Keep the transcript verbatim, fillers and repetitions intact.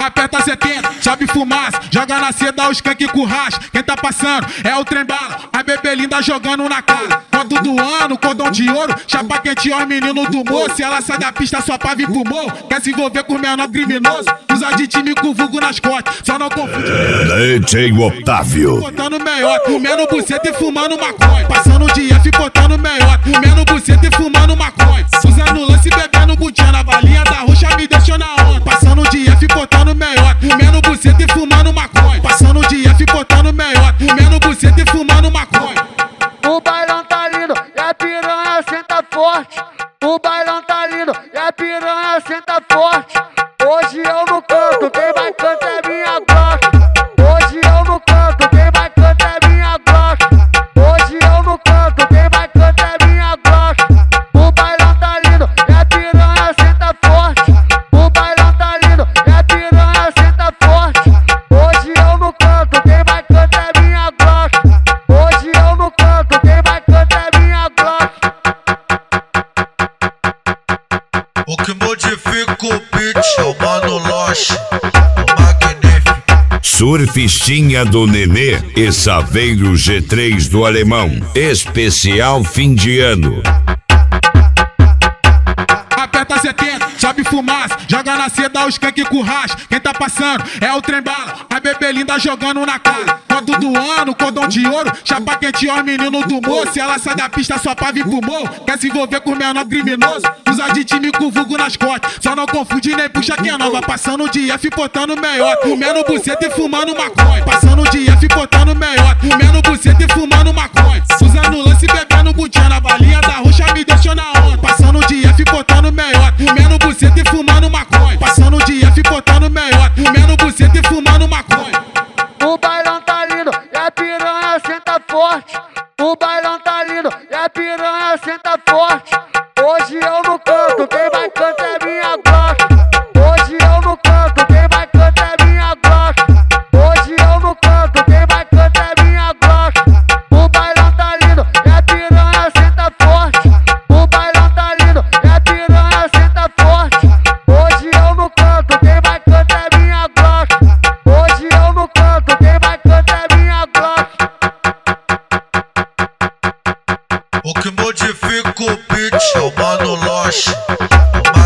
Aperta setenta, sobe fumaça, joga na seda os canque com racha. Quem tá passando é o trem bala, a bebê linda jogando na cara. Quando do ano, cordão de ouro, chapa quente ó, menino do morro. Se ela sai da pista só pra vir pro morro, quer se envolver com o menor criminoso. Usa de time com vulgo nas costas, só não confunde. D J Otávio. Botando meiota, comendo buceta e fumando maconha. Passando o dia, fi botando meiota, comendo buceta e fumando maconha. Usando lance e bebendo budinha na balinha da roxa, me deixou na onda. Passando o dia, fi botando meiota, comendo buceta e fumando maconha. Passando o dia, fi botando meiota, comendo buceta e fumando maconha. O bailão tá lindo e a piranha senta forte. O bailão tá lindo e a piranha senta forte. Hoje eu não canto, quem vai cantar é minha glock. Hoje eu não canto, quem vai cantar é minha glock. Hoje eu não canto, quem vai cantar é minha glock. O bailão tá lindo e a piranha senta forte. O bailão tá lindo e a piranha senta forte. Hoje eu não canto, quem vai cantar é minha glock. Hoje eu não canto, quem vai cantar é minha glock. O que modifica o beat é o Mano Loche, o magnífico. Surfistinha do Nenê e Saveiro G três do Alemão. Especial fim de ano. Aperta setenta, sobe fumaça, joga na seda os canque com racha. Quem tá passando é o trem bala, a bebê linda jogando na cara. Quando do ano, cordão de ouro, chapa quente ó, menino do morro. Se ela sai da pista só pra vir pro morro, quer se envolver com o menor criminoso. Usa de time com vulgo nas costas, só não confunde nem puxa quem é nova. Passando o dia, fi botando meiota, comendo buceta e fumando maconha. Passando o dia, fi botando meiota, comendo buceta e fumando maconha. Usando lance e bebendo budinha na balinha da roxa, me deixou na onda. Passando o dia, fi botando meiota, comendo buceta e fumando maconha. Passando o dia, fi botando meiota, comendo buceta e fumando maconha. O bailão tá lindo e a piranha senta forte. O bailão tá lindo e a piranha senta forte. Hoje eu não canto, quem vai cantar é minha glock. Hoje eu não canto, quem vai cantar é minha glock. Hoje eu não canto, quem vai cantar é minha glock. O bailão tá lindo e a piranha senta forte. O bailão tá lindo e a piranha senta forte. Hoje eu não canto, quem vai cantar é minha glock. Hoje eu não canto, quem vai cantar é minha glock. O que modifica o beat é o Mano Loche, o